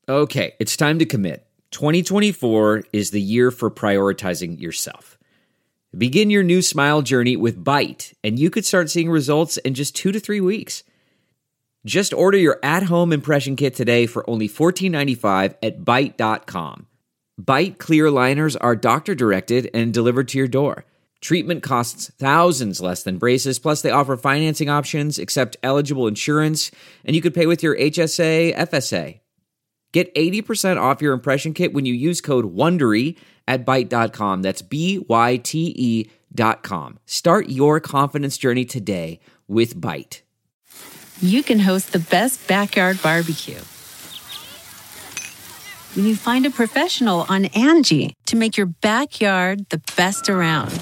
Okay, it's time to commit. 2024 is the year for prioritizing yourself. Begin your new smile journey with Byte, and you could start seeing results in just 2 to 3 weeks. Just order your at-home impression kit today for only $14.95 at Byte.com. Byte clear liners are doctor-directed and delivered to your door. Treatment costs thousands less than braces, plus they offer financing options, accept eligible insurance, and you could pay with your HSA, FSA. Get 80% off your impression kit when you use code WONDERY at Byte.com. That's BYTE.com. Start your confidence journey today with Byte. You can host the best backyard barbecue when you find a professional on Angie to make your backyard the best around.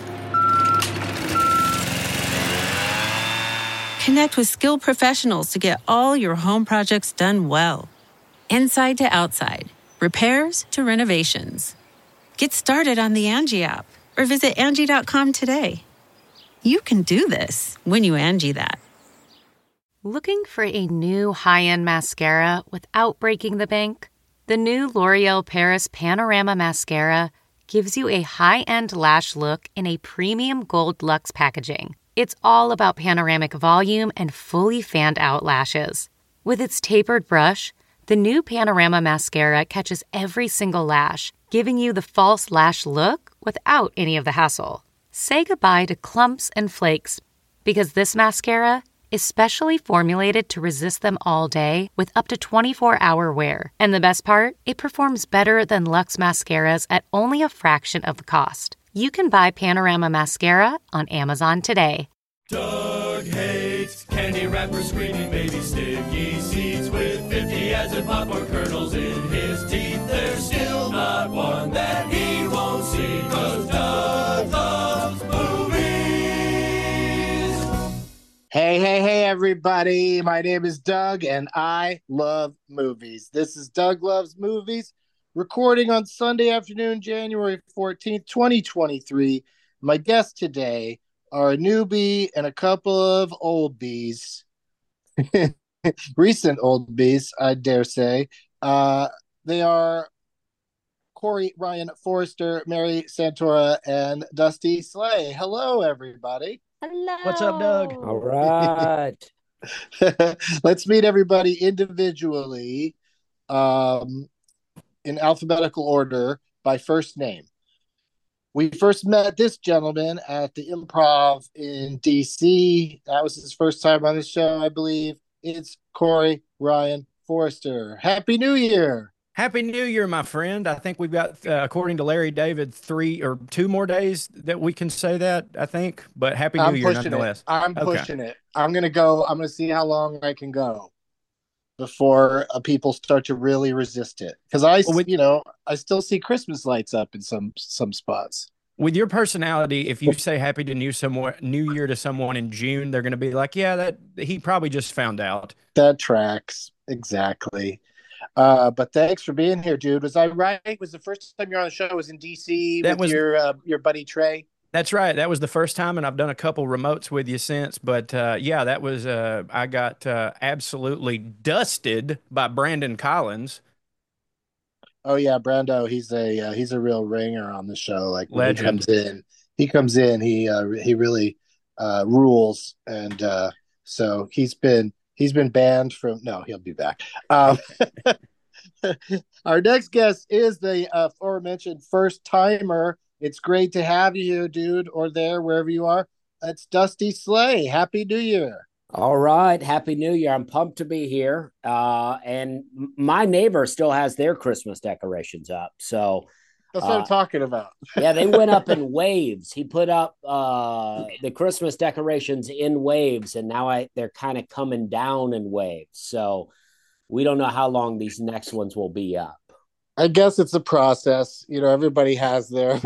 Connect with skilled professionals to get all your home projects done well. Inside to outside, repairs to renovations. Get started on the Angie app or visit Angie.com today. You can do this when you Angie that. Looking for a new high-end mascara without breaking the bank? The new L'Oreal Paris Panorama Mascara gives you a high-end lash look in a premium gold luxe packaging. It's all about panoramic volume and fully fanned-out lashes. With its tapered brush, the new Panorama Mascara catches every single lash, giving you the false lash look without any of the hassle. Say goodbye to clumps and flakes, because this mascara is specially formulated to resist them all day with up to 24-hour wear. And the best part? It performs better than Luxe mascaras at only a fraction of the cost. You can buy Panorama Mascara on Amazon today. Doug hates candy wrappers, screaming baby sticky seeds with 50 as in popcorn kernels in his teeth. There's still not one that he won't see, 'cause Doug loves movies. Hey, everybody. My name is Doug, and I love movies. This is Doug Loves Movies, recording on Sunday afternoon, January 14th, 2023. My guests today are a newbie and a couple of old bees. Recent old bees, I dare say. They are Corey Ryan Forrester, Mary Santora, and Dusty Slay. Hello, everybody. Hello. What's up, Doug? All right. Let's meet everybody individually, in alphabetical order by first name. We first met this gentleman at the Improv in DC. That was his first time on the show, I believe. It's Corey Ryan Forrester. Happy New Year. Happy New Year, my friend. I think we've got, according to Larry David, 3 or 2 more days that we can say that, I think. But Happy New Year nonetheless. I'm pushing it. I'm going to see how long I can go before people start to really resist it. Because I still see Christmas lights up in some spots. With your personality, if you say Happy New Year to someone in June, they're going to be like, yeah, that he probably just found out. That tracks. Exactly. But thanks for being here, dude. Was I right? Was the first time you're on the show was in DC with your buddy Trey? That's right. That was the first time, and I've done a couple remotes with you since. But yeah, that was I got absolutely dusted by Brandon Collins. Oh yeah, Brando. He's a real ringer on the show. Like when legend. He comes in. He really rules, and so he's been banned from. No, he'll be back. Our next guest is the aforementioned first timer. It's great to have you here, dude, or there, wherever you are. It's Dusty Slay. Happy New Year. All right. Happy New Year. I'm pumped to be here. And my neighbor still has their Christmas decorations up. So that's what I'm talking about. Yeah, they went up in waves. He put up the Christmas decorations in waves, and now they're kind of coming down in waves. So we don't know how long these next ones will be up. I guess it's a process. Everybody has their,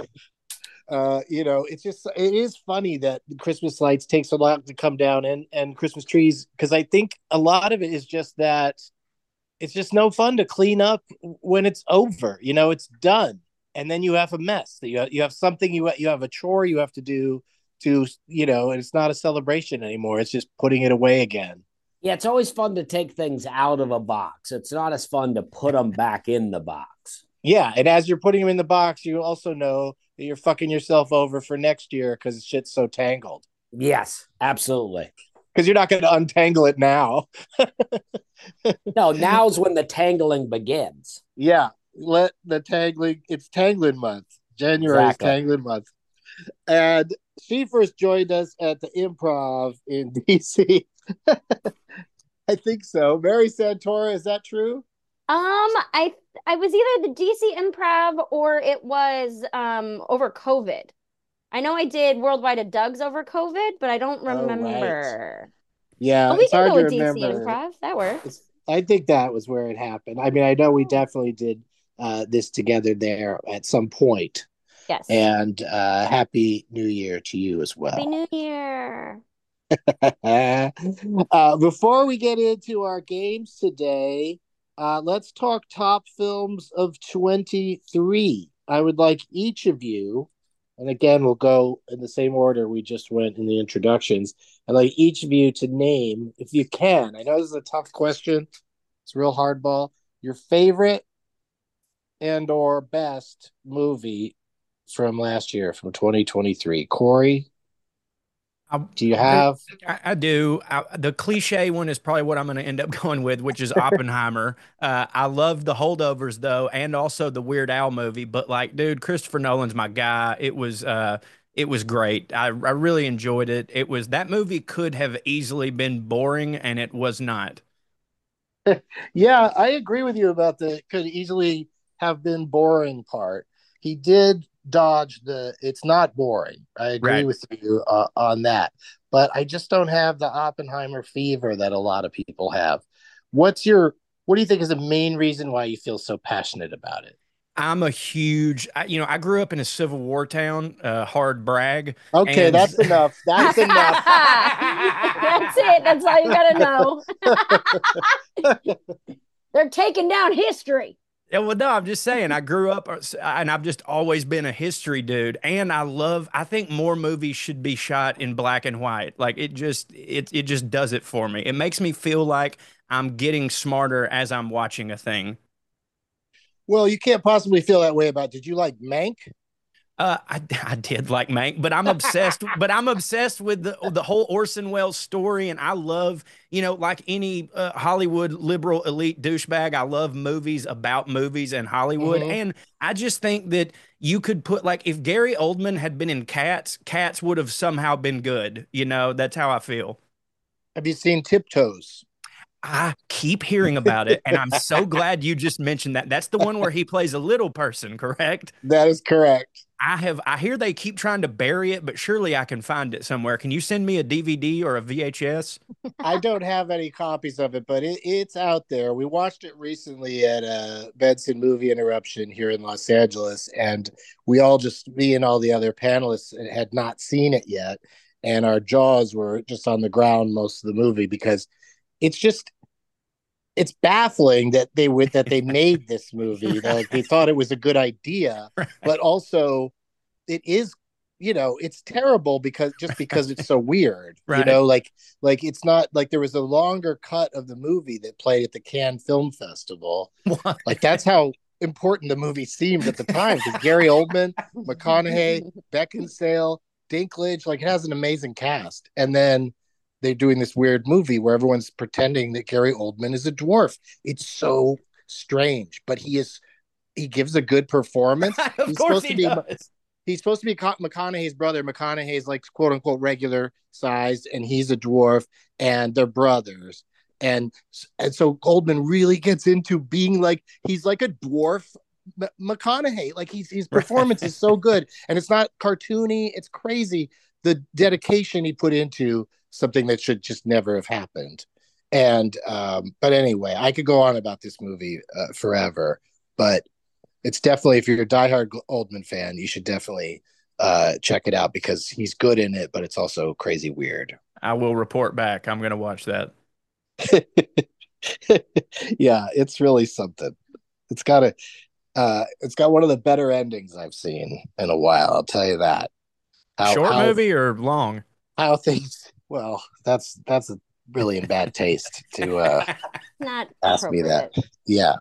it is funny that Christmas lights take so long to come down and Christmas trees, because I think a lot of it is just that it's just no fun to clean up when it's over. It's done. And then you have a mess that you have something, you have a chore you have to do and it's not a celebration anymore. It's just putting it away again. Yeah, it's always fun to take things out of a box. It's not as fun to put them back in the box. Yeah, and as you're putting them in the box, you also know that you're fucking yourself over for next year because shit's so tangled. Yes, absolutely. Because you're not going to untangle it now. No, now's when the tangling begins. Yeah, let the tangling. It's tangling month. January is tangling month, and she first joined us at the Improv in DC. I think so. Mary Santora, is that true? I was either the DC Improv or it was over COVID. I know I did Worldwide of Doug's over COVID, but I don't remember. Right. Yeah, but we it's can hard go to with DC remember. Improv. That works. I think that was where it happened. I mean, I know we definitely did this together there at some point. Yes. And Happy New Year to you as well. Happy New Year. Before we get into our games today, let's talk top films of 23. I would like each of you, and again, we'll go in the same order we just went in the introductions. I'd like each of you to name, if you can, I know this is a tough question, it's a real hardball, your favorite and or best movie from last year, from 2023. Corey, do you have? I do. The cliche one is probably what I'm going to end up going with, which is Oppenheimer. I love the Holdovers though, and also the Weird Al movie. But like, dude, Christopher Nolan's my guy. It was great. I really enjoyed it. That movie could have easily been boring, and it was not. Yeah, I agree with you about the could easily have been boring part. He did dodge it's not boring. I agree with you on that, but I just don't have the Oppenheimer fever that a lot of people have. What do you think is the main reason why you feel so passionate about it? I'm a huge, I grew up in a Civil War town, hard brag. Okay, that's enough. That's enough. That's it. That's all you got to know. They're taking down history. Yeah, well, no, I'm just saying, I grew up and I've just always been a history dude. And I think more movies should be shot in black and white. Like it just does it for me. It makes me feel like I'm getting smarter as I'm watching a thing. Well, you can't possibly feel that way did you like Mank? I did like Mank, but I'm obsessed. But I'm obsessed with the whole Orson Welles story, and I love, like any Hollywood liberal elite douchebag, I love movies about movies and Hollywood, and I just think that you could put if Gary Oldman had been in Cats would have somehow been good. That's how I feel. Have you seen Tiptoes? I keep hearing about it, and I'm so glad you just mentioned that. That's the one where he plays a little person, correct? That is correct. I hear they keep trying to bury it, but surely I can find it somewhere. Can you send me a DVD or a VHS? I don't have any copies of it, but it's out there. We watched it recently at a Benson Movie Interruption here in Los Angeles, and me and all the other panelists had not seen it yet, and our jaws were just on the ground most of the movie because it's baffling that they made this movie. Right. They thought it was a good idea, right. But also it is, it's terrible because it's so weird, right. It's not like there was a longer cut of the movie that played at the Cannes Film Festival. What? That's how important the movie seemed at the time because Gary Oldman, McConaughey, Beckinsale, Dinklage, it has an amazing cast. And then they're doing this weird movie where everyone's pretending that Gary Oldman is a dwarf. It's so strange, but he gives a good performance. Of course he does. He's supposed to be McConaughey's brother. McConaughey's quote unquote regular sized, and he's a dwarf, and they're brothers. And so Oldman really gets into being he's like a dwarf McConaughey. His performance is so good, and it's not cartoony. It's crazy. The dedication he put into something that should just never have happened. And but anyway, I could go on about this movie forever, but it's definitely, if you're a diehard Oldman fan, you should definitely check it out because he's good in it, but it's also crazy weird. I will report back. I'm going to watch that. Yeah, it's really something. It's got one of the better endings I've seen in a while. I'll tell you that. Short movie or long? How things. Well, that's really in bad taste to Not ask me that. appropriate. Yeah.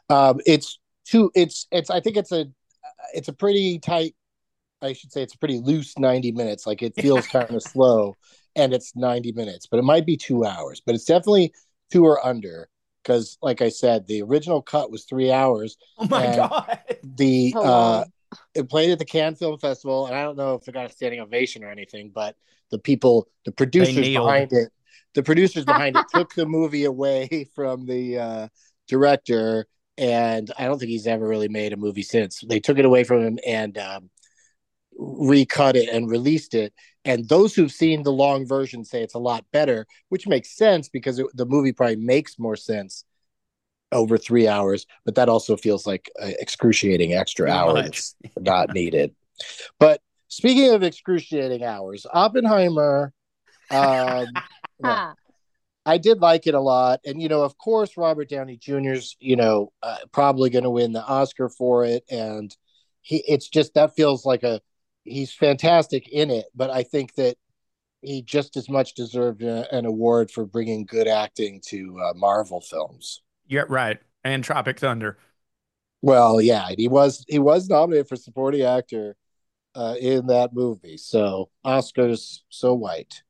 I think it's a pretty tight, I should say it's a pretty loose 90 minutes. Like it feels kind of slow and it's 90 minutes, but it might be 2 hours, but it's definitely 2 or under. Because, like I said, the original cut was 3 hours. Oh my God. It played at the Cannes Film Festival, and I don't know if it got a standing ovation or anything, but the producers behind it took the movie away from the director, and I don't think he's ever really made a movie since. They took it away from him and recut it and released it. And those who've seen the long version say it's a lot better, which makes sense because the movie probably makes more sense over 3 hours, but that also feels like an excruciating extra hour that's not needed. But speaking of excruciating hours, Oppenheimer, I did like it a lot. And, of course, Robert Downey Jr.'s, probably going to win the Oscar for it. And it's just, that feels like he's fantastic in it, but I think that he just as much deserved an award for bringing good acting to Marvel films. Yeah, right. And Tropic Thunder. Well, yeah, he was nominated for supporting actor in that movie. So Oscars so white.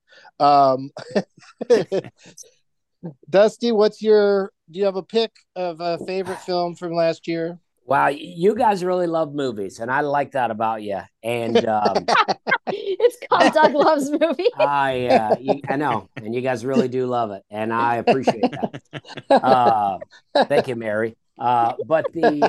Dusty, do you have a pick of a favorite film from last year? Wow, you guys really love movies, and I like that about you. And it's called Doug Loves Movies. I know, and you guys really do love it, and I appreciate that. Thank you, Mary. But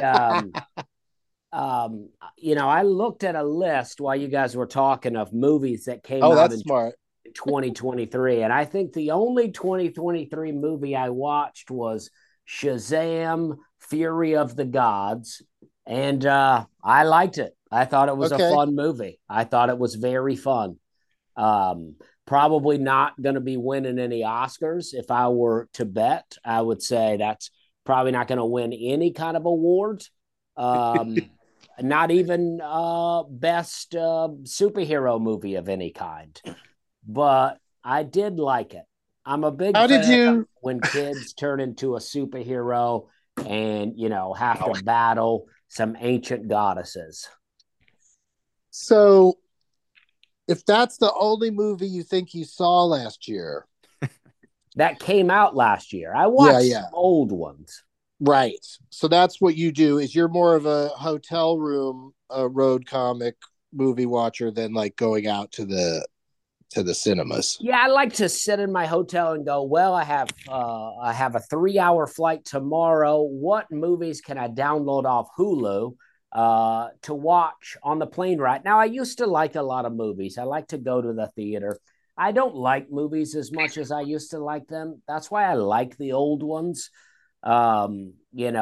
I looked at a list while you guys were talking of movies that came out in smart. 2023, and I think the only 2023 movie I watched was Shazam! Fury of the Gods, and I liked it. I thought it was a fun movie. I thought it was very fun. Probably not going to be winning any Oscars. If I were to bet, I would say that's probably not going to win any kind of award. Not even best superhero movie of any kind. But I did like it. I'm a big fan when kids turn into a superhero and, have to battle some ancient goddesses. So if that's the only movie you think you saw last year. That came out last year. I watched old ones. Right. So that's what you do, is you're more of a hotel room, road comic movie watcher than like going out to the cinemas. Yeah, I like to sit in my hotel and go, well, I have a 3-hour flight tomorrow. What movies can I download off Hulu to watch on the plane ride? Now, I used to like a lot of movies. I like to go to the theater. I don't like movies as much as I used to like them. That's why I like the old ones. I'm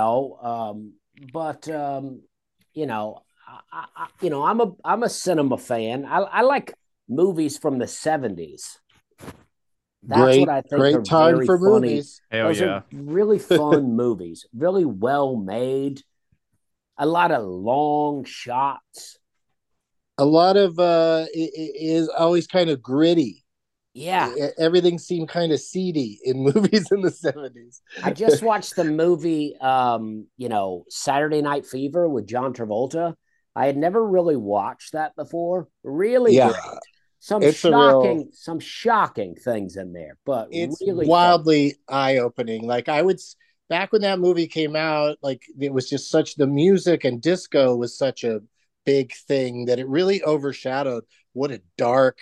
a cinema fan. I like movies from the 70s. That's what I think great time very for funny. movies. Those are really fun movies, really well made. A lot of long shots. A lot of it is always kind of gritty. Yeah. Everything seemed kind of seedy in movies in the 70s. I just watched the movie Saturday Night Fever with John Travolta. I had never really watched that before. Really great. Some shocking things in there, but it's really wildly eye-opening. Like back when that movie came out, like it was just the music and disco was such a big thing that it really overshadowed what a dark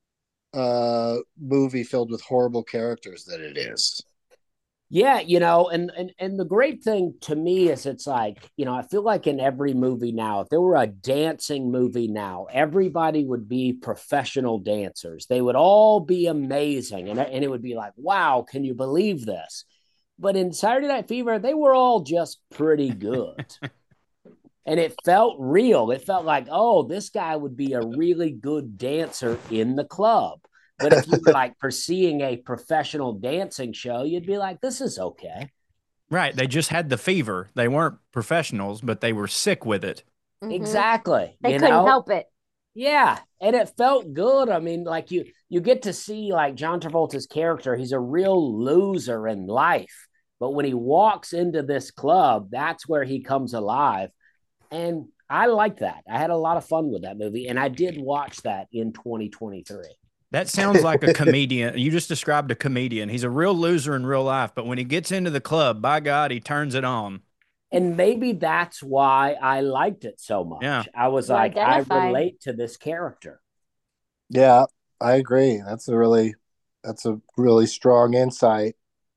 movie filled with horrible characters that it is. Yeah, and the great thing to me is it's like, I feel like in every movie now, if there were a dancing movie now, everybody would be professional dancers. They would all be amazing. And it would be like, wow, can you believe this? But in Saturday Night Fever, they were all just pretty good. And it felt real. It felt like, oh, this guy would be a really good dancer in the club. But if you were like seeing a professional dancing show, you'd be like, this is okay. Right. They just had the fever. They weren't professionals, but they were sick with it. Mm-hmm. Exactly. They couldn't help it. Yeah, and it felt good. I mean, like you get to see like John Travolta's character. He's a real loser in life, but when he walks into this club, that's where he comes alive. And I like that. I had a lot of fun with that movie, and I did watch that in 2023. That sounds like a comedian. You just described a comedian. He's a real loser in real life, but when he gets into the club, by God, he turns it on. And maybe that's why I liked it so much. Yeah. I was like, I relate to this character. Yeah, I agree. That's a really strong insight.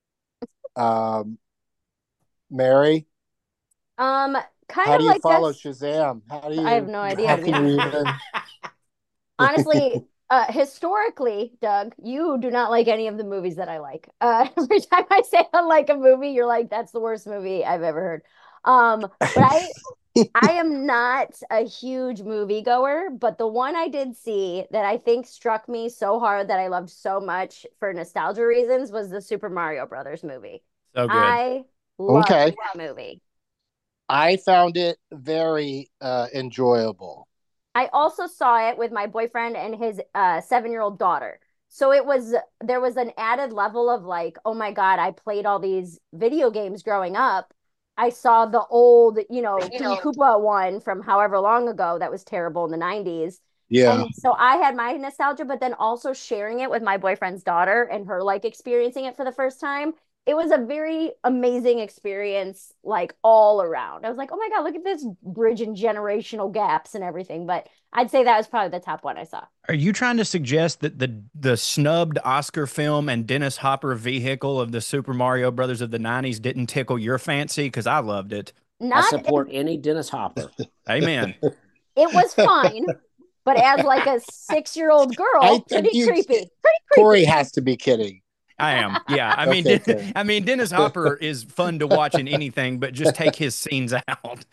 Mary, Kind how of do you like follow this. Shazam? How do you? I have no idea How how to can you do even? Honestly, historically, Doug, you do not like any of the movies that I like. Every time I say I like a movie, you're like, "That's the worst movie I've ever heard." But I am not a huge movie goer, but the one I did see that I think struck me so hard that I loved so much for nostalgia reasons was the Super Mario Brothers movie. So good. I loved Okay. that movie. I found it very enjoyable. I also saw it with my boyfriend and his 7-year-old daughter. So there was an added level of like, oh my God, I played all these video games growing up. I saw the old, King Koopa one from however long ago that was terrible in the 90s. Yeah. And so I had my nostalgia, but then also sharing it with my boyfriend's daughter and her like experiencing it for the first time. It was a very amazing experience, like all around. I was like, oh my God, look at this bridging generational gaps and everything. But I'd say that was probably the top one I saw. Are you trying to suggest that the snubbed Oscar film and Dennis Hopper vehicle of the Super Mario Brothers of the 90s didn't tickle your fancy? Because I loved it. I support any Dennis Hopper. Amen. It was fine, but as like a 6-year-old girl, pretty creepy. Corey has to be kidding. I am. Yeah. I mean, Okay. I mean, Dennis Hopper is fun to watch in anything, but just take his scenes out.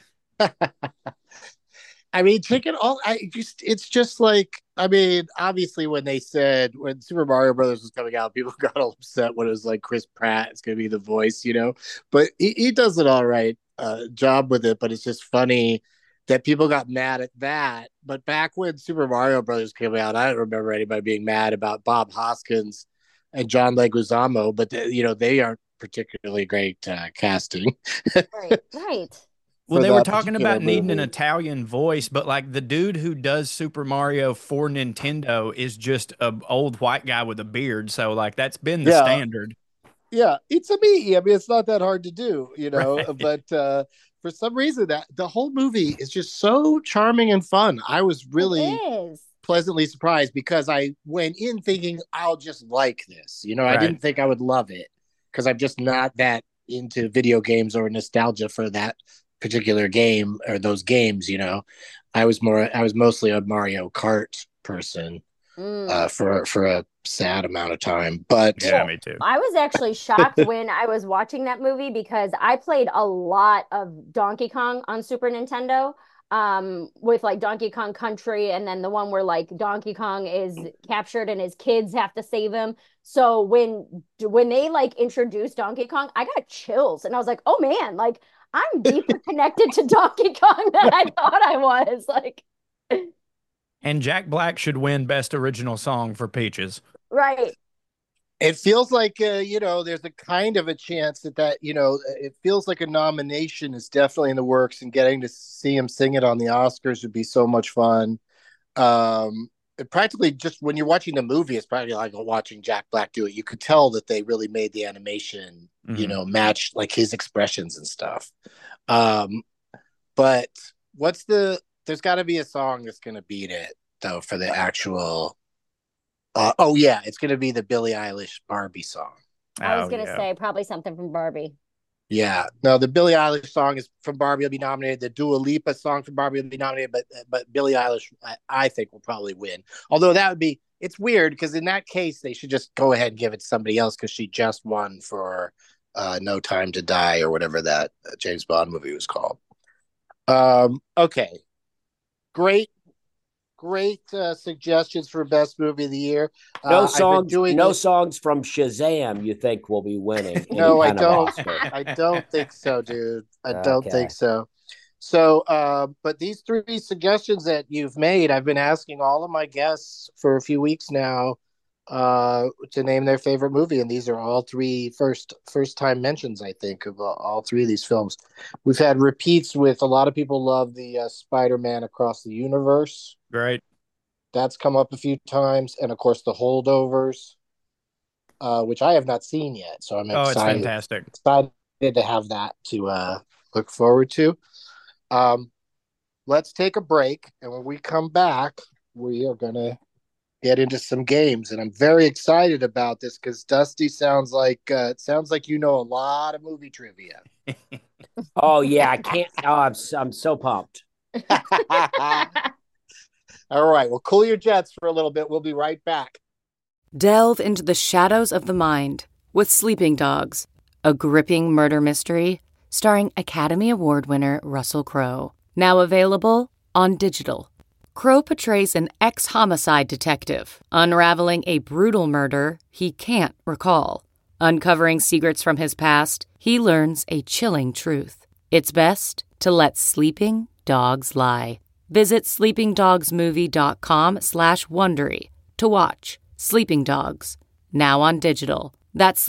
I mean, it's just like, I mean, obviously when Super Mario Brothers was coming out, people got all upset when it was like Chris Pratt is going to be the voice, but he does an all right job with it. But it's just funny that people got mad at that. But back when Super Mario Brothers came out, I don't remember anybody being mad about Bob Hoskins and John Leguizamo, but they aren't particularly great casting. Right. Well, they were talking about needing an Italian voice, but like the dude who does Super Mario for Nintendo is just an old white guy with a beard. So like that's been the standard. Yeah, it's a me. I mean, it's not that hard to do, Right. But for some reason that the whole movie is just so charming and fun. I was really pleasantly surprised because I went in thinking I'll just like this. I didn't think I would love it because I'm just not that into video games or nostalgia for that particular game or those games. I was mostly a Mario Kart person for a sad amount of time. But yeah, me too. I was actually shocked when I was watching that movie because I played a lot of Donkey Kong on Super Nintendo, with like Donkey Kong Country, and then the one where like Donkey Kong is captured and his kids have to save him. So when they like introduced Donkey Kong, I got chills and I was like, oh man, like I'm deeper connected to Donkey Kong than I thought I was. Like, and Jack Black should win Best Original Song for Peaches. Right. It feels like there's a kind of a chance that it feels like a nomination is definitely in the works, and getting to see him sing it on the Oscars would be so much fun. Practically, just when you're watching the movie, it's probably like watching Jack Black do it. You could tell that they really made the animation, match like his expressions and stuff. But there's got to be a song that's going to beat it though for the actual. It's going to be the Billie Eilish Barbie song. I was going to say probably something from Barbie. Yeah, no, the Billie Eilish song is from Barbie will be nominated. The Dua Lipa song from Barbie will be nominated, but Billie Eilish, I think, will probably win. Although it's weird because in that case they should just go ahead and give it to somebody else because she just won for No Time to Die or whatever that James Bond movie was called. Okay, great suggestions for best movie of the year. No songs from Shazam you think will be winning? No, I don't. I don't think so, dude. I don't think so. So, but these three suggestions that you've made, I've been asking all of my guests for a few weeks now to name their favorite movie, and these are all three first time mentions, I think, of all three of these films. We've had repeats with a lot of people love the Spider-Man Across the Universe. Great. That's come up a few times, and of course the Holdovers, which I have not seen yet, so I'm It's fantastic. excited to have that to look forward to. Let's take a break, and when we come back, we are gonna get into some games, and I'm very excited about this because Dusty sounds like you know a lot of movie trivia. Oh yeah, I can't. Oh, I'm so pumped. All right, well, cool your jets for a little bit. We'll be right back. Delve into the shadows of the mind with Sleeping Dogs, a gripping murder mystery starring Academy Award winner Russell Crowe. Now available on digital. Crowe portrays an ex-homicide detective unraveling a brutal murder he can't recall. Uncovering secrets from his past, he learns a chilling truth. It's best to let sleeping dogs lie. Visit sleepingdogsmovie.com/Wondery to watch Sleeping Dogs, now on digital. That's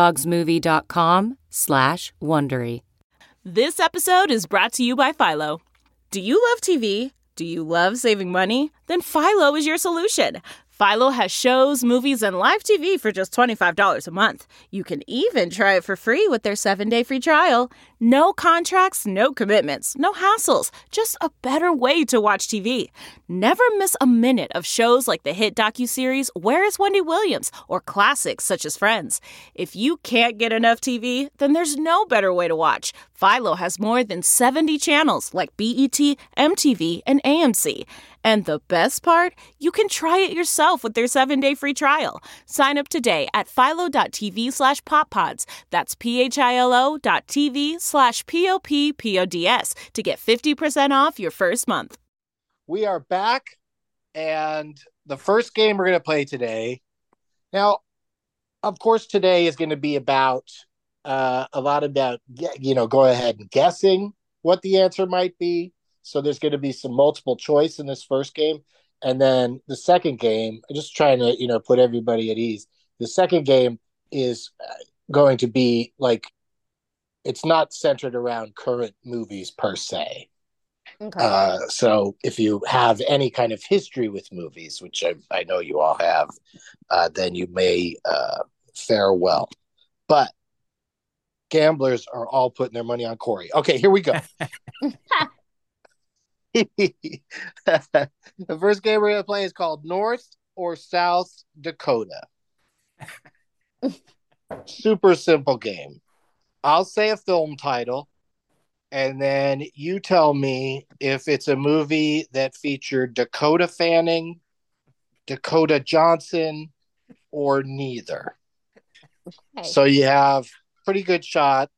sleepingdogsmovie.com/Wondery. This episode is brought to you by Philo. Do you love TV? Do you love saving money? Then Philo is your solution. Philo has shows, movies, and live TV for just $25 a month. You can even try it for free with their 7-day free trial. No contracts, no commitments, no hassles. Just a better way to watch TV. Never miss a minute of shows like the hit docuseries Where is Wendy Williams? Or classics such as Friends. If you can't get enough TV, then there's no better way to watch. Philo has more than 70 channels like BET, MTV, and AMC. And the best part? You can try it yourself with their 7-day free trial. Sign up today at philo.tv/poppods. That's philo.tv/POPPODS to get 50% off your first month. We are back, and the first game we're going to play today. Now, of course, today is going to be about a lot about, go ahead and guessing what the answer might be. So there's going to be some multiple choice in this first game. And then the second game, just trying to, put everybody at ease. The second game is going to be like, it's not centered around current movies per se. Okay. So if you have any kind of history with movies, which I know you all have, then you may fare well. But gamblers are all putting their money on Corey. Okay, here we go. The first game we're going to play is called North or South Dakota. Super simple game. I'll say a film title, and then you tell me if it's a movie that featured Dakota Fanning, Dakota Johnson, or neither. Okay. So you have pretty good shot,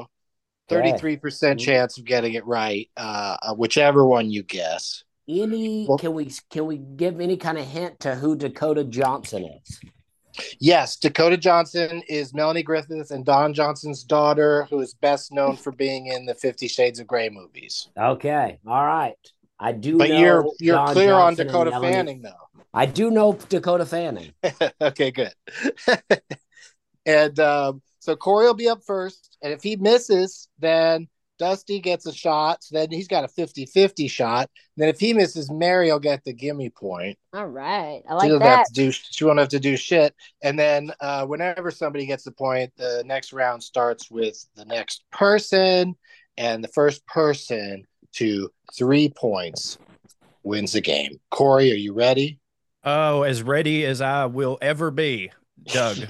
33% chance of getting it right, whichever one you guess. Can we give any kind of hint to who Dakota Johnson is? Yes, Dakota Johnson is Melanie Griffith and Don Johnson's daughter, who is best known for being in the 50 Shades of Grey movies. Okay, all right. I do. But know you're Don clear Johnson on Dakota and Melanie. Fanning, though. I do know Dakota Fanning. Okay, good. And so Corey will be up first, and if he misses, then Dusty gets a shot. So then he's got a 50-50 shot. And then if he misses, Mary will get the gimme point. All right. I like that. She won't have to do shit. And then whenever somebody gets the point, the next round starts with the next person. And the first person to 3 points wins the game. Corey, are you ready? Oh, as ready as I will ever be, Doug.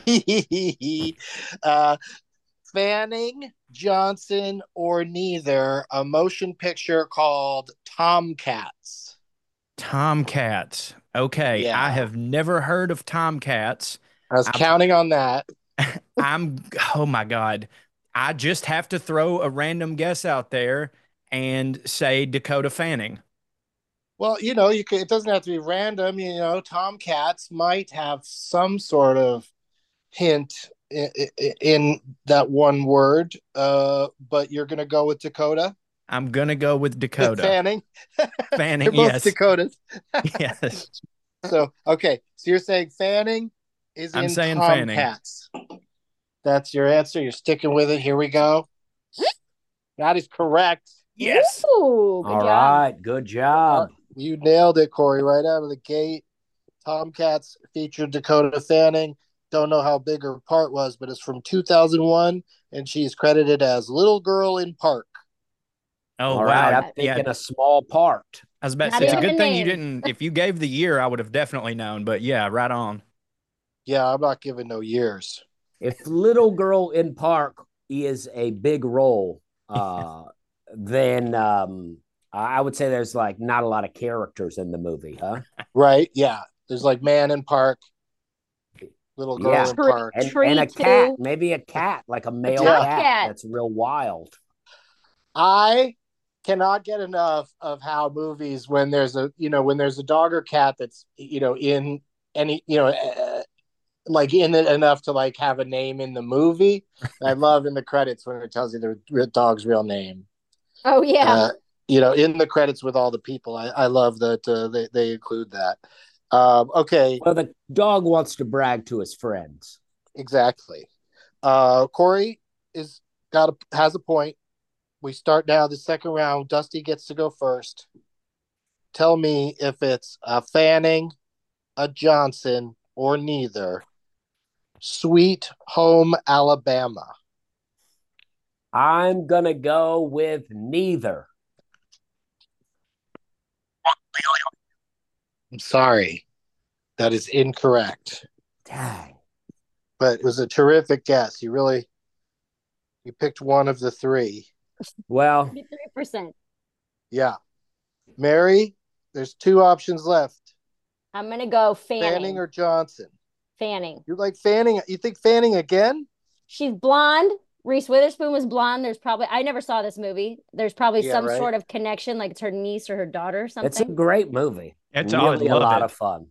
Fanning, Johnson, or neither, a motion picture called Tomcats. Tomcats. Okay. Yeah. I have never heard of Tomcats. I was counting on that. Oh my God. I just have to throw a random guess out there and say Dakota Fanning. Well, it doesn't have to be random. Tomcats might have some sort of hint in that one word, but you're going to go with Dakota? I'm gonna go with Dakota. Fanning. Fanning, They're both yes. Dakotas. Yes. So you're saying Fanning is I'm in saying Tomcats. That's your answer. You're sticking with it. Here we go. That is correct. Yes. Ooh, good All job. right. Good job. You nailed it, Corey, right out of the gate. Tomcats featured Dakota Fanning. Don't know how big her part was, but it's from 2001, and she's credited as Little Girl in Park. Oh, All wow. right. I'm thinking a small part. I was about to Not say, it's a even good a thing you name. didn't. If you gave the year, I would have definitely known. But yeah, right on. Yeah, I'm not giving no years. If Little Girl in Park is a big role, then I would say there's like not a lot of characters in the movie, huh? Right? Yeah. There's like Man in Park, Little Girl in Park. And a cat, maybe a cat, like a male cat that's real wild. I cannot get enough of how movies, when there's a dog or cat that's, in any, like in it enough to like have a name in the movie. I love in the credits when it tells you the dog's real name. Oh yeah. In the credits with all the people. I love that they include that. Okay. Well, the dog wants to brag to his friends. Exactly. Corey has a point. We start now the second round. Dusty gets to go first. Tell me if it's a Fanning, a Johnson, or neither. Sweet Home Alabama. I'm gonna go with neither. I'm sorry. That is incorrect. Dang. But it was a terrific guess. You picked one of the three. Well, 3%. Yeah. Mary, there's two options left. I'm gonna go Fanning. Fanning or Johnson? Fanning. You're like Fanning. You think Fanning again? She's blonde. Reese Witherspoon was blonde. I never saw this movie. There's probably some sort of connection, like it's her niece or her daughter or something. It's a great movie. It's really a lot of fun.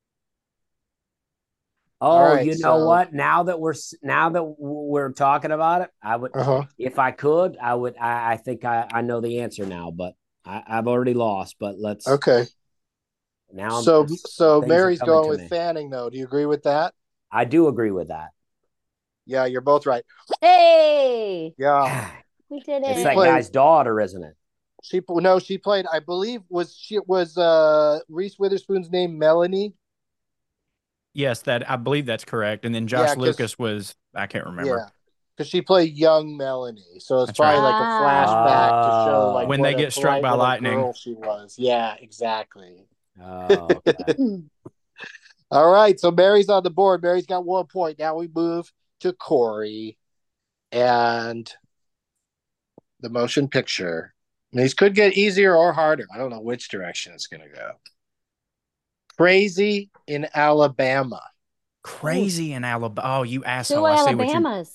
Oh, right, you know what? Now that we're talking about it, I would, if I could, I would. I think I know the answer now, but I've already lost. But let's. Okay. Now, so Mary's going with Fanning, though. Do you agree with that? I do agree with that. Yeah, you're both right. Hey. Yeah. We did it. It's that guy's daughter, isn't it? She played. I believe was Reese Witherspoon's name Melanie. Yes, I believe that's correct. And then Josh Lucas was, I can't remember. Yeah, because she played young Melanie, so it's probably like a flashback to show like when they get struck by lightning. Girl she was. Yeah, exactly. Oh, okay. All right, so Mary's on the board. Mary's got 1 point. Now we move to Corey and the motion picture. And these could get easier or harder. I don't know which direction it's going to go. Crazy in Alabama. Crazy in Alabama. Oh, you asshole. Two Alabamas.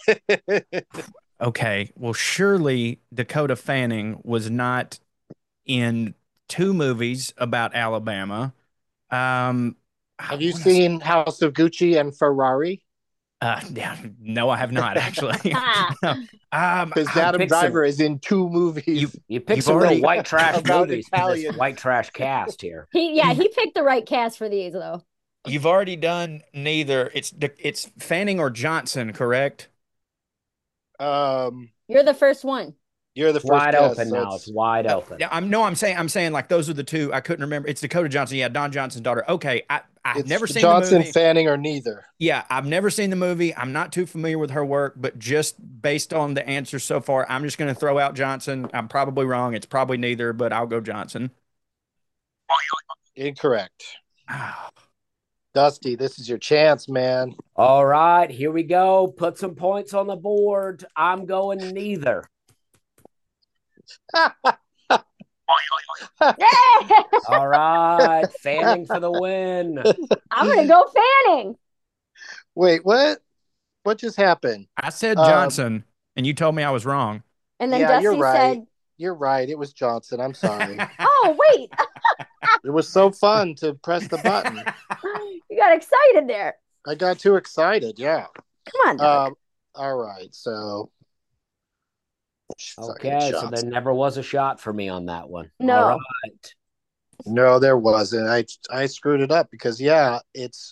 Okay. Well, surely Dakota Fanning was not in two movies about Alabama. Have you seen House of Gucci and Ferrari? No, I have not actually. Because Adam Driver is in two movies. You picked some real white trash movies for this white trash cast here. He picked the right cast for these though. You've already done neither. It's Fanning or Johnson, correct? You're the first one. You're the first wide guess, open now. It's wide open. I'm saying like those are the two. I couldn't remember. It's Dakota Johnson. Yeah, Don Johnson's daughter. Okay, I've never seen Johnson, the movie. Fanning, or neither. Yeah, I've never seen the movie. I'm not too familiar with her work, but just based on the answers so far, I'm just going to throw out Johnson. I'm probably wrong. It's probably neither, but I'll go Johnson. Incorrect. Dusty, this is your chance, man. All right, here we go. Put some points on the board. I'm going neither. All right, Fanning for the win. I'm gonna go Fanning. Wait, what? What just happened? I said Johnson, and you told me I was wrong. And then Dusty you're right. said, "You're right. It was Johnson. I'm sorry." "Oh wait." It was so fun to press the button. You got excited there. I got too excited. Yeah. Come on. All right. So Fucking Okay, so Johnson. there never was a shot for me on that one. No. All right. No, there wasn't. I screwed it up because it's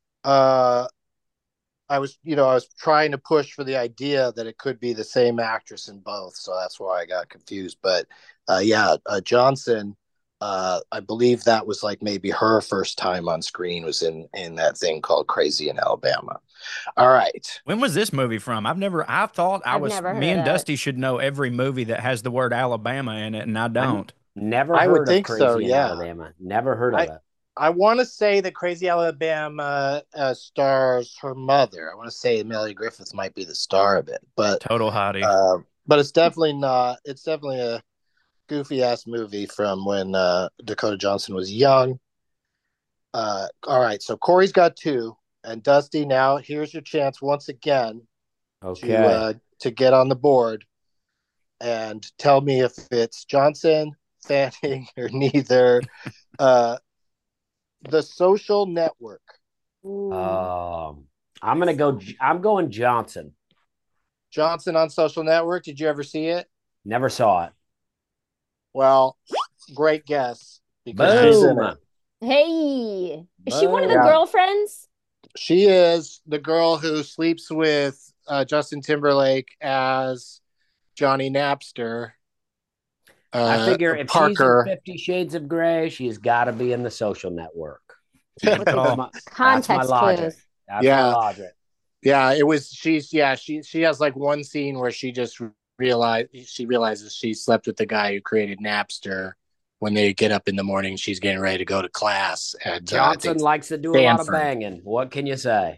I was trying to push for the idea that it could be the same actress in both, so that's why I got confused. But Johnson, I believe that was like maybe her first time on screen was in that thing called Crazy in Alabama. All right. When was this movie from? I thought I've never me heard and of it. Dusty should know every movie that has the word Alabama in it, and I don't. Never I would heard of think Crazy so, in yeah. Alabama. Never heard of it. I want to say that Crazy Alabama stars her mother. I want to say Amelia Griffith might be the star of it, but Total hottie. but it's definitely not. It's definitely a goofy ass movie from when Dakota Johnson was young. All right, so Corey's got 2, and Dusty. Now here's your chance once again Okay. to get on the board and tell me if it's Johnson, Fanning, or neither. The Social Network. I'm going Johnson. Johnson on Social Network. Did you ever see it? Never saw it. Well, great guess because she's in Boom. it. Hey, is she one of the Yeah. girlfriends? She is the girl who sleeps with Justin Timberlake as Johnny Napster. I figure if Parker. she's in 50 Shades of Grey, she's got to be in The Social Network. Good call. That's my Context logic. clues. That's Yeah. my logic. Yeah, it was. She has like one scene where she just realizes she slept with the guy who created Napster. When they get up in the morning, she's getting ready to go to class. And Johnson likes to do a lot of Stanford. banging. What can you say?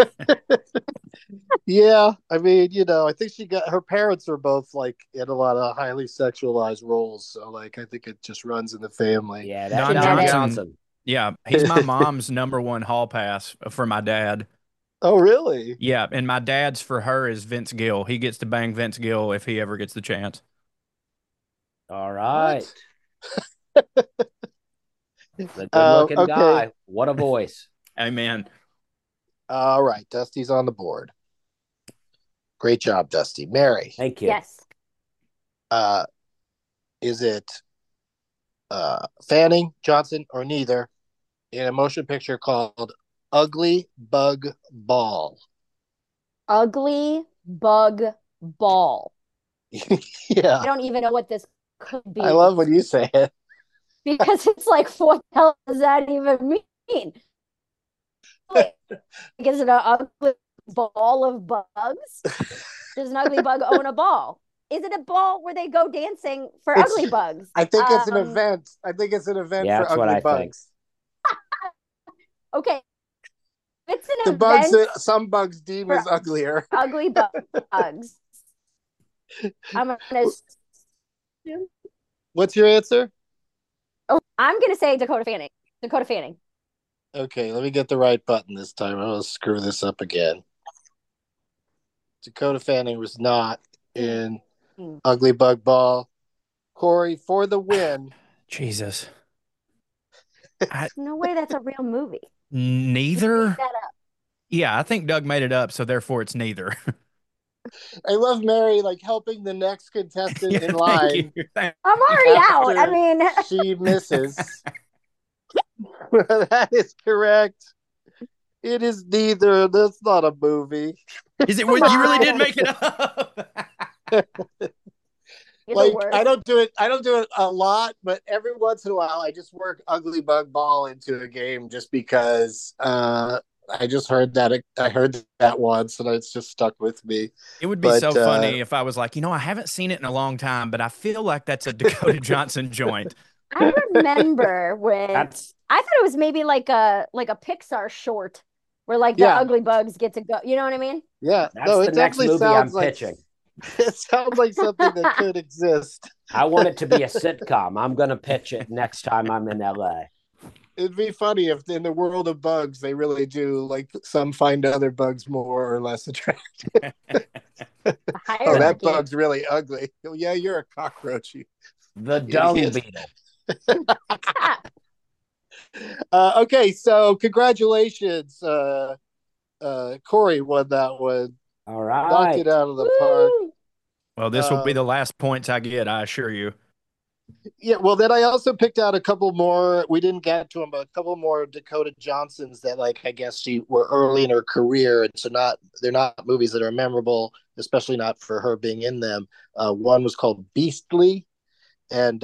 Yeah, I mean, I think her parents were both like in a lot of highly sexualized roles, so like I think it just runs in the family. Yeah, that's Don Don Johnson. Johnson. Yeah, he's my mom's number one hall pass for my dad. Oh, really? Yeah, and my dad's for her is Vince Gill. He gets to bang Vince Gill if he ever gets the chance. All right. The good-looking okay. guy. What a voice. Amen. All right, Dusty's on the board. Great job, Dusty. Mary, Thank you. Yes. is it Fanning, Johnson, or neither in a motion picture called Ugly Bug Ball? Ugly Bug Ball. Yeah, I don't even know what this could be. I love when you say it. Because it's like, what the hell does that even mean? Like, is it an ugly ball of bugs? Does an ugly bug own a ball? Is it a ball where they go dancing for ugly bugs? I think it's an event. I think it's an event Yeah, for that's what ugly I think. bugs. Okay. It's an The event bugs that some bugs deem for as uglier. ugly bugs. I'm gonna What's your answer? I'm gonna say Dakota Fanning. Dakota Fanning. Okay, let me get the right button this time. I'll screw this up again. Dakota Fanning was not in Ugly Bug Ball. Corey, for the win. Jesus. There's no way that's a real movie. Neither? Make that up. Yeah, I think Doug made it up, so therefore it's neither. I love Mary like helping the next contestant in Thank line. you. I'm already out. I After mean, she misses. That is correct. It is neither. That's not a movie. Is it what you really did make it up? you're Like the worst. I don't do it a lot, but every once in a while I just work Ugly Bug Ball into a game just because I just heard that once and it's just stuck with me. It would be But, so funny if I was like, I haven't seen it in a long time, but I feel like that's a Dakota Johnson joint. I remember when That's I thought it was maybe like a Pixar short where like the Yeah. ugly bugs get to go. You know what I mean? Yeah, that's no, the it next definitely movie I'm sounds like pitching. it sounds like something that could exist. I want it to be a sitcom. I'm going to pitch it next time I'm in LA. It'd be funny if in the world of bugs they really do like some find other bugs more or less attractive. The Oh, that hierarchy. bug's really ugly. Oh, yeah, you're a cockroach. The dung Idiot. beetle. Okay, so congratulations. Corey won that one. All Knocked right. it out of the park. Woo! Well, this will be the last points I get, I assure you. Yeah, well, then I also picked out a couple more. We didn't get to them, but a couple more Dakota Johnsons that, like, I guess she were early in her career, and so they're not movies that are memorable, especially not for her being in them. One was called Beastly, and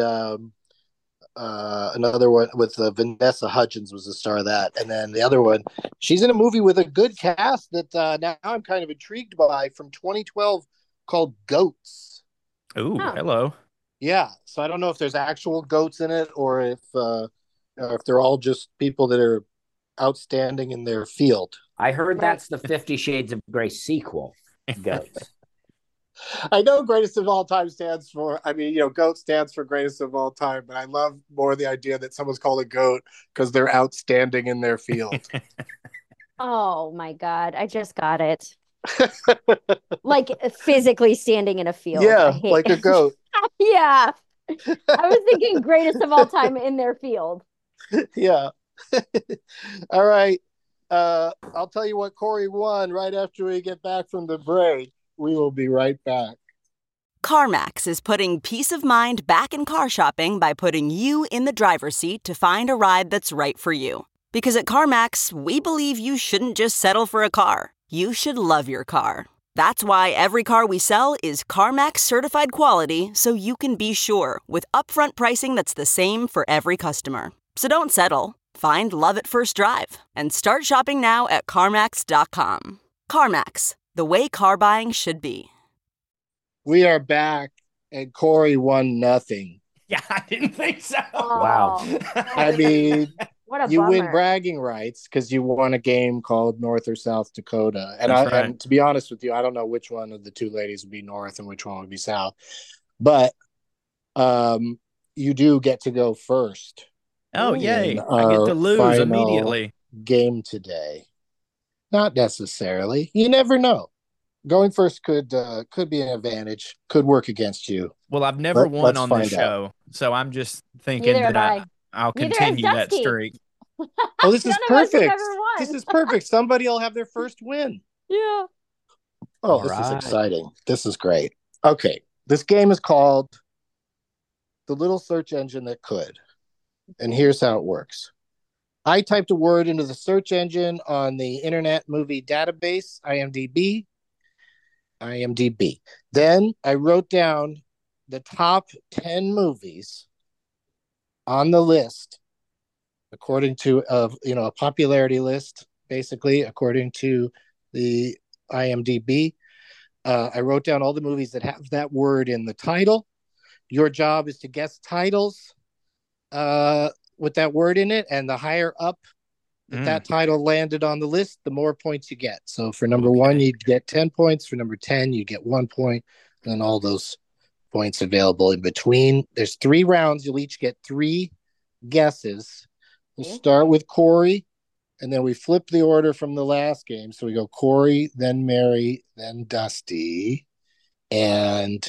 another one with Vanessa Hudgens was the star of that, and then the other one, she's in a movie with a good cast that now I'm kind of intrigued by, from 2012, called Goats. Ooh, hello. Yeah, so I don't know if there's actual goats in it, or if they're all just people that are outstanding in their field. I heard that's the 50 Shades of Grey sequel. Goats. I know greatest of all time stands for, GOAT stands for greatest of all time, but I love more the idea that someone's called a GOAT because they're outstanding in their field. Oh my God, I just got it. Like physically standing in a field. Yeah, like a goat. Yeah. I was thinking greatest of all time in their field. Yeah. All right. I'll tell you what Corey won right after we get back from the break. We will be right back. CarMax is putting peace of mind back in car shopping by putting you in the driver's seat to find a ride that's right for you. Because at CarMax, we believe you shouldn't just settle for a car. You should love your car. That's why every car we sell is CarMax certified quality, so you can be sure with upfront pricing that's the same for every customer. So don't settle. Find love at first drive and start shopping now at CarMax.com. CarMax, the way car buying should be. We are back, and Corey won nothing. Yeah, I didn't think so. Oh, Wow. I mean, what a you bummer. win bragging rights because you won a game called North or South Dakota. And That's right. and to be honest with you, I don't know which one of the two ladies would be North and which one would be South. But you do get to go first. Oh, yay. I get to lose final immediately. Game today. Not necessarily. You never know. Going first could be an advantage, could work against you. Well, I've never won let's on find this out. show, so I'm just thinking Neither that have I'll Neither continue has that Dusty. streak. Oh, this is None of us have perfect. ever won. This is perfect. Somebody will have their first win. Yeah. Oh, All this is right. exciting. This is great. Okay. This game is called The Little Search Engine That Could. And here's how it works. I typed a word into the search engine on the Internet Movie Database, IMDb. Then I wrote down the top 10 movies on the list according to a popularity list, basically, according to the IMDb. I wrote down all the movies that have that word in the title. Your job is to guess titles with that word in it, and the higher up that title landed on the list, the more points you get. So for number one, you'd get 10 points. For number 10, you get 1 point, and then all those points available in between. There's 3 rounds. You'll each get 3 guesses. We'll start with Corey, and then we flip the order from the last game. So we go Corey, then Mary, then Dusty, and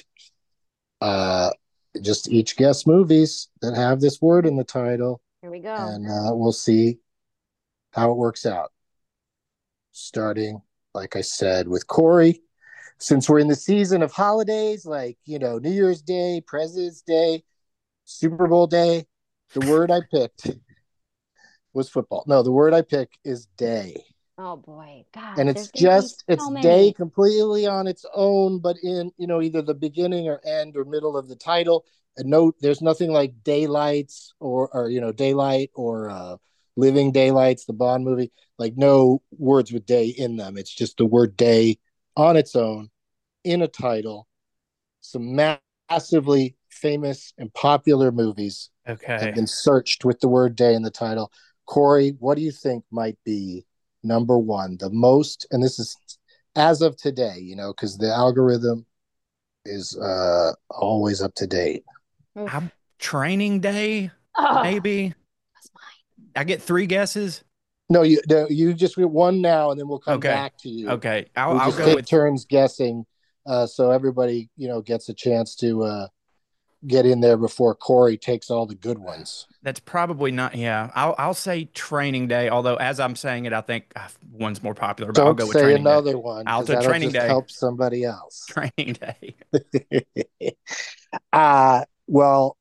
just each guess movies that have this word in the title. Here we go. And we'll see how it works out. Starting, like I said, with Corey. Since we're in the season of holidays, like, New Year's Day, President's Day, Super Bowl Day, the word I picked was football. No, the word I picked is day. Oh boy, God! And it's day completely on its own, but in either the beginning or end or middle of the title. And there's nothing like daylights or daylight or living daylights, the Bond movie. Like no words with day in them. It's just the word day on its own in a title. Some massively famous and popular movies have been searched with the word day in the title. Corey, what do you think might be number one, the most? And this is as of today, because the algorithm is always up to date. I'm Training Day, maybe. That's mine. I get 3 guesses. No, you just get one now, and then we'll come back to you. Okay, We'll I'll just go take with turns guessing, so everybody gets a chance to get in there before Corey takes all the good ones. That's probably not. Yeah, I'll say Training Day. Although as I'm saying it, I think one's more popular. But I'll Don't go with say Training another Day. one, I'll because do that'll Training just Day. help somebody else. Training Day. Well,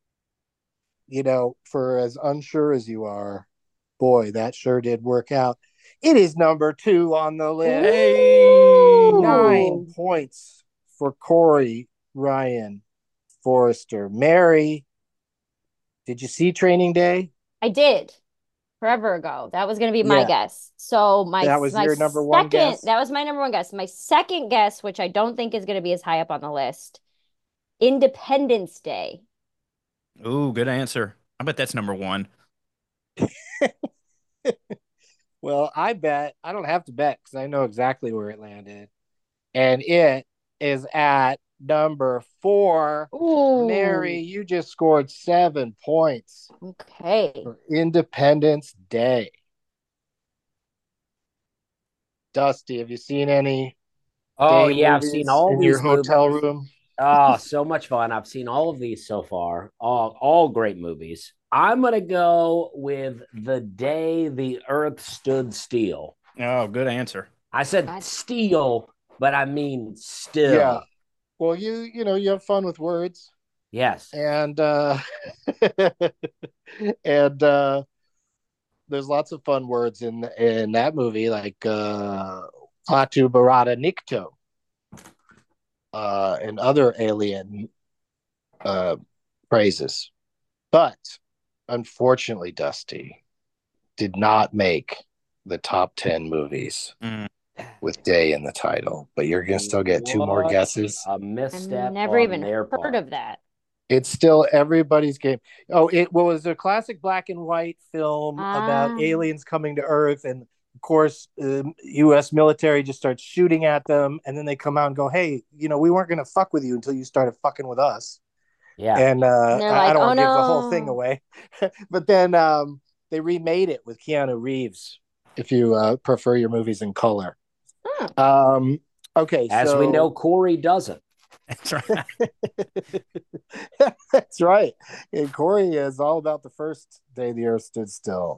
for as unsure as you are, boy, that sure did work out. It is number 2 on the list. Hey, 9 points for Corey, Ryan, Forrester. Mary, did you see Training Day? I did forever ago. That was going to be my guess. So that was your number one guess? That was my number one guess. My second guess, which I don't think is going to be as high up on the list, Independence Day. Ooh, good answer. I bet that's number 1. Well, I don't have to bet because I know exactly where it landed. And it is at number 4. Ooh. Mary, you just scored 7 points. Okay. For Independence Day. Dusty, have you seen any? Oh, yeah, I've seen all in these your hotel movies. room. Oh, so much fun. I've seen all of these so far. All great movies. I'm going to go with The Day the Earth Stood Still. Oh, good answer. I said steel, but I mean still. Yeah. Well, you have fun with words. Yes. And and there's lots of fun words in that movie, like Fatu Barada Nikto, and other alien phrases. But unfortunately, Dusty did not make the top 10 movies with Day in the title. But you're going to still get 2 more guesses. A misstep. I've never even heard of that. It's still everybody's game. Oh, it was a classic black and white film about aliens coming to Earth. And of course, U.S. military just starts shooting at them. And then they come out and go, hey, we weren't going to fuck with you until you started fucking with us. Yeah. And I don't want to give the whole thing no. away. But then they remade it with Keanu Reeves, if you prefer your movies in color. Okay. As we know, Corey doesn't. That's right. That's right. And Corey is all about the first day the earth stood still.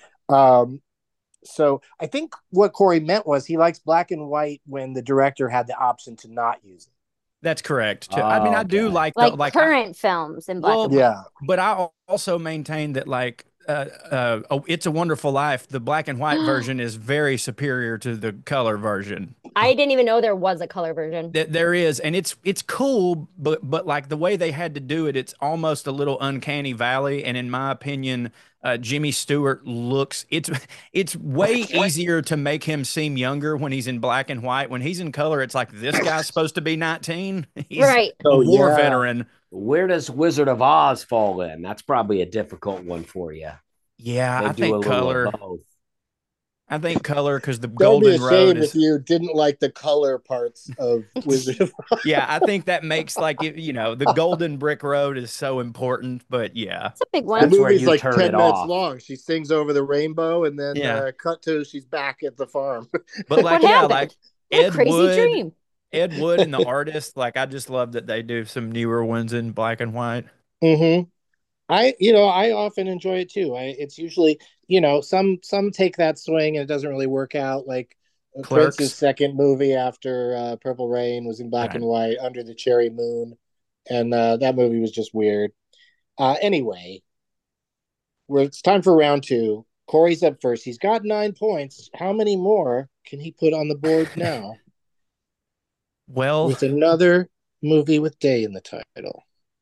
So I think what Corey meant was he likes black and white when the director had the option to not use it. That's correct. I mean, I do like current films in black and white. Yeah. But I also maintain that It's a Wonderful Life, the black and white version is very superior to the color version. I didn't even know there was a color version. There is, and it's cool, but like the way they had to do it, it's almost a little uncanny valley. And in my opinion, Jimmy Stewart it's way easier to make him seem younger when he's in black and white. When he's in color, it's like, this guy's supposed to be 19. He's right. a war veteran. Where does Wizard of Oz fall in? That's probably a difficult one for you. Yeah, They I think color. I think color because the Don't Golden be ashamed Road is. if you didn't like the color parts of Wizard of Oz. Yeah, I think that makes the Golden Brick Road is so important. But yeah, it's a big one. The That's where movie's you like turn 10 it minutes off. long. She sings over the rainbow, and then Yeah. cut to she's back at the farm. but What happened? like What a Ed crazy Wood, dream. Ed Wood and the artist, I just love that they do some newer ones in black and white. Mm-hmm. I often enjoy it too. It's usually, some take that swing and it doesn't really work out. Like Clerks. Prince's second movie after Purple Rain was in black and white, Under the Cherry Moon, and that movie was just weird. Anyway, it's time for round 2. Corey's up first. He's got 9 points. How many more can he put on the board now? Well, With another movie with Day in the title.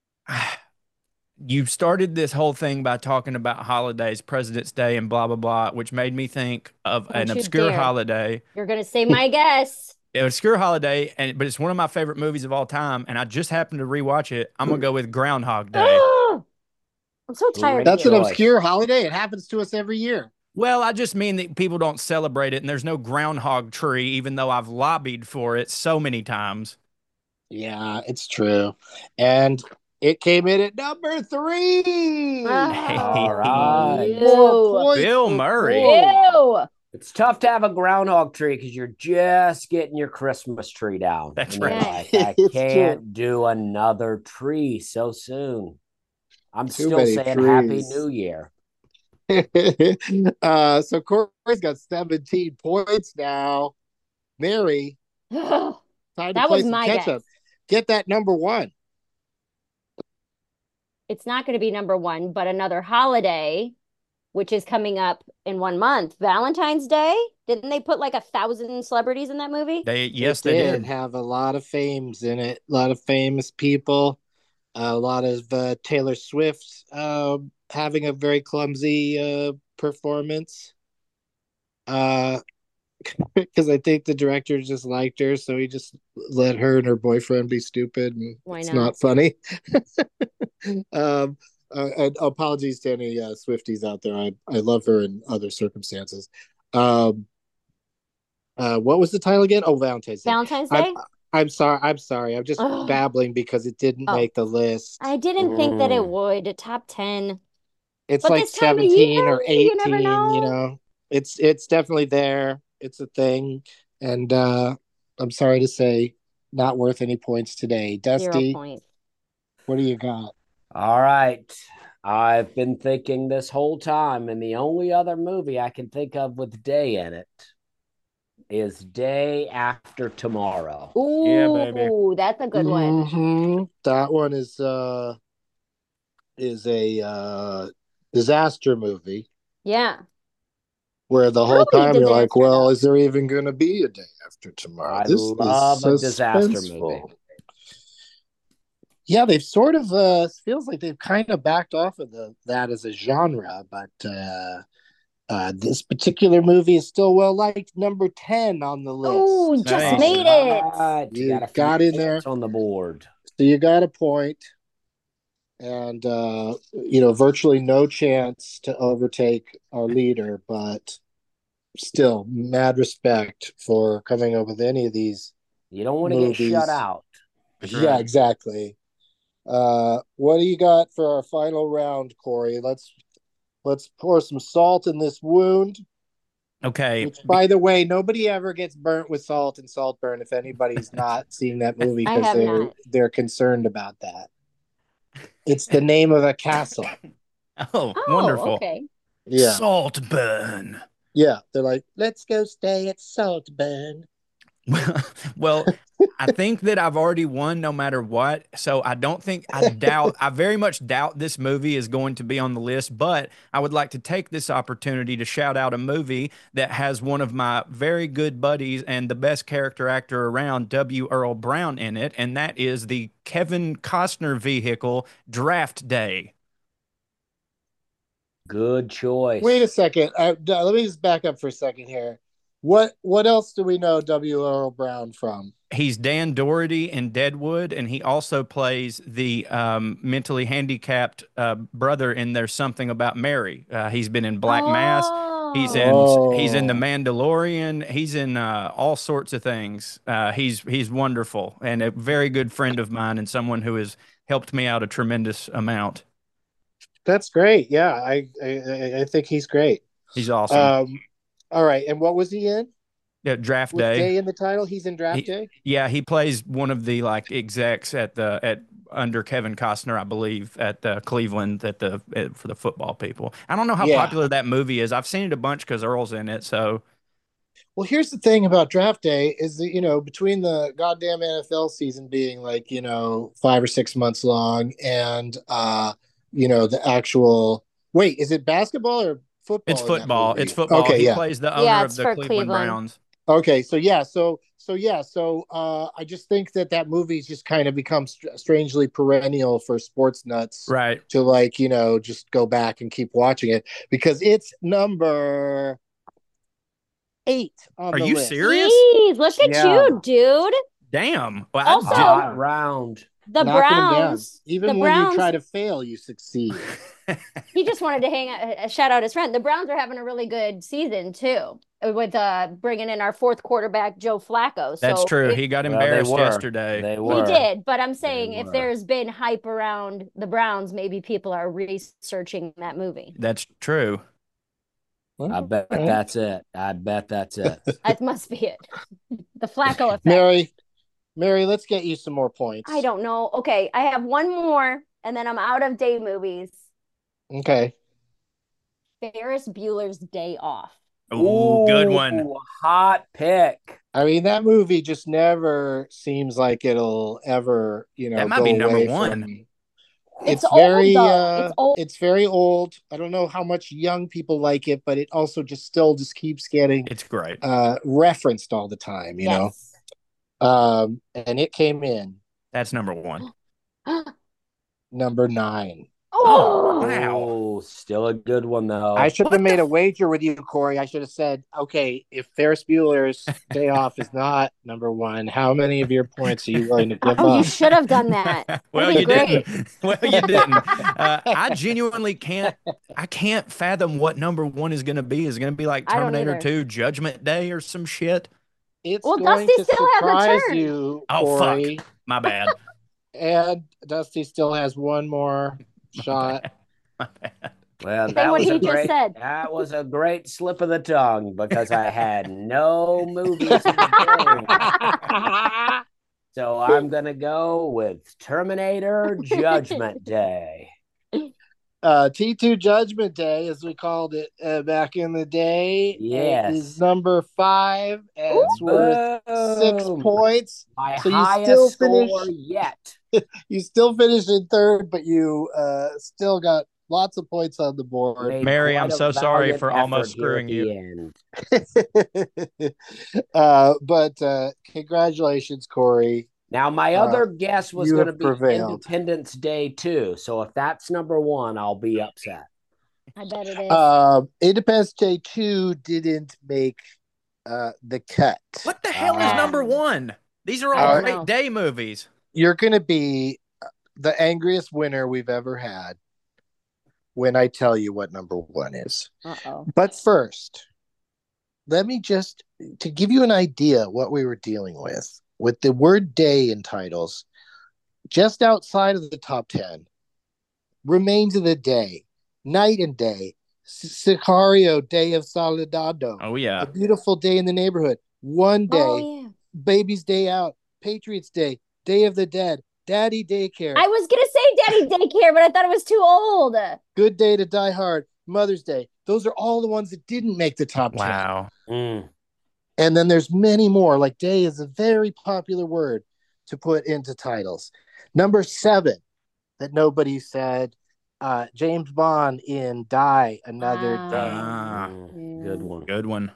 you started this whole thing by talking about holidays, President's Day, and blah blah blah, which made me think of an Don't you obscure dare. holiday. You're going to say my guess. An obscure holiday, but it's one of my favorite movies of all time, and I just happened to rewatch it. I'm gonna go with Groundhog Day. I'm so tired That's of an you. obscure holiday. It happens to us every year. Well, I just mean that people don't celebrate it, and there's no groundhog tree, even though I've lobbied for it so many times. Yeah, it's true. And it came in at number 3. Ah. All right. Ew. 4 points Bill for Murray. Corey. Ew. It's tough to have a groundhog tree because you're just getting your Christmas tree down. That's and you're right. like, I It's can't true. do another tree so soon. I'm Too still many saying Happy trees. New Year. So Corey's got 17 points now. Mary, time to That play was some my catch guess. up. Get that number one. It's not going to be number one, but another holiday, which is coming up in 1 month. Valentine's Day. Didn't they put like 1,000 celebrities in that movie? Yes, they they did did. have a lot of fames in it, a lot of famous people, a lot of Taylor Swift having a very clumsy performance. Because I think the director just liked her, so he just let her and her boyfriend be stupid, and Why it's not? not funny. And apologies to any Swifties out there. I love her in other circumstances. What was the title again? Oh, Valentine's Day. Valentine's I'm, Day? I'm sorry. I'm sorry. I'm just Ugh. babbling because it didn't Oh. make the list. I didn't think that it would. A top 10. It's But like this time of 17 or year, you never 18, you know. know. It's definitely there. It's a thing. And I'm sorry to say, not worth any points today. 0 Dusty, points. what do you got? All right. I've been thinking this whole time, and the only other movie I can think of with day in it is Day After Tomorrow. Ooh, Yeah, baby. that's a good one. Mm-hmm. That one is a disaster movie Yeah. where the whole Early time you're like, disaster, well, though. is there even going to be a day after tomorrow? I This is love a disaster suspenseful. movie. Yeah, they've sort of feels like they've kind of backed off of that as a genre, but this particular movie is still well liked. Number 10 on the list. Oh, just Nice. made it. Right. You got a few got in there. points on the board. So you got a point, and virtually no chance to overtake our leader, but still mad respect for coming up with any of these. You don't want to get movies. shut out. Yeah, exactly. What do you got for our final round, Corey? Let's pour some salt in this wound. Okay. Which, by the way, nobody ever gets burnt with salt and Saltburn if anybody's not seen that movie I because have not. they're concerned about that. It's the name of a castle. Oh, Oh, wonderful. okay. Yeah. Saltburn. Yeah. They're like, let's go stay at Saltburn. Well, I think that I've already won no matter what. So I very much doubt this movie is going to be on the list, but I would like to take this opportunity to shout out a movie that has one of my very good buddies and the best character actor around, W. Earl Brown, in it. And that is the Kevin Costner vehicle, Draft Day. Good choice. Wait a second. Let me just back up for a second here. What else do we know W. Earl Brown from? He's Dan Doherty in Deadwood, and he also plays the mentally handicapped brother in There's Something About Mary. He's been in Black Mass. He's in The Mandalorian. He's in all sorts of things. He's wonderful and a very good friend of mine and someone who has helped me out a tremendous amount. That's great. Yeah, I think he's great. He's awesome. All right, and what was he in? Yeah, Draft With Day. Day in the title, he's in Draft Day. Yeah, he plays one of the execs under Kevin Costner, I believe, at Cleveland for the football people. I don't know how popular that movie is. I've seen it a bunch because Earl's in it. So, well, here's the thing about Draft Day is that between the goddamn NFL season being 5 or 6 months long and the actual is it basketball or football? It's football. It's football. Okay, he plays the owner of the Cleveland Browns. Okay, so I just think that movie's just kind of become strangely perennial for sports nuts, right? To just go back and keep watching it because it's number 8 on the list. Are you serious? Jeez, look at you, dude. Damn. Well, also, round. The Browns. Even when you try to fail, you succeed. He just wanted to shout out his friend. The Browns are having a really good season too, with bringing in our 4th quarterback Joe Flacco. That's true. He got embarrassed yesterday. He did, but I'm saying if there's been hype around the Browns, maybe people are researching that movie. That's true. I bet that's it. I bet that's it. That must be it. The Flacco effect. Mary, let's get you some more points. I don't know. Okay, I have one more, and then I'm out of day movies. Okay. Ferris Bueller's Day Off. Ooh, good one. Hot pick. I mean, that movie just never seems like it'll ever, that might be number one. From... It's very old, though. It's old. It's very old. I don't know how much young people like it, but it also just keeps getting it's great referenced all the time, you know. And it came in. That's number one. Number 9. Oh, wow. Still a good one, though. I should have made a wager with you, Corey. I should have said, okay, if Ferris Bueller's Day Off is not number 1, how many of your points are you willing to give up? You should have done that. Well, you didn't. Well, you didn't. I genuinely can't fathom what number 1 is going to be. Is it going to be like Terminator 2 Judgment Day or some shit? It's going to surprise you, Corey. Fuck. My bad. And Dusty still has one more shot. My bad. Well, that was a great slip of the tongue because I had no movies in the game. So I'm going to go with Terminator Judgment Day. T2 Judgment Day, as we called it back in the day. Yes. Is number 5, and it's worth 6 points. My so highest score yet. You still finished in 3rd, but you still got lots of points on the board. Mary, I'm so sorry for almost screwing you. But congratulations, Corey. Now, my other guess was going to be prevailed. Independence Day 2. So if that's number 1, I'll be upset. I bet it is. Independence Day 2 didn't make the cut. What the hell is number 1? These are all great day movies. You're going to be the angriest winner we've ever had when I tell you what number 1 is. Uh-oh. But first, let me just, to give you an idea what we were dealing with the word day in titles, just outside of the top 10, Remains of the Day, Night and Day, Sicario, Day of Soldado. Oh, yeah. A Beautiful Day in the Neighborhood, One Day, Baby's Day Out, Patriots Day, Day of the Dead, Daddy Daycare. I was going to say Daddy Daycare, but I thought it was too old. Good Day to Die Hard, Mother's Day. Those are all the ones that didn't make the top 10. Wow. And then there's many more. Like day is a very popular word to put into titles. Number 7 that nobody said, James Bond in Die Another Day. Good one. Good one.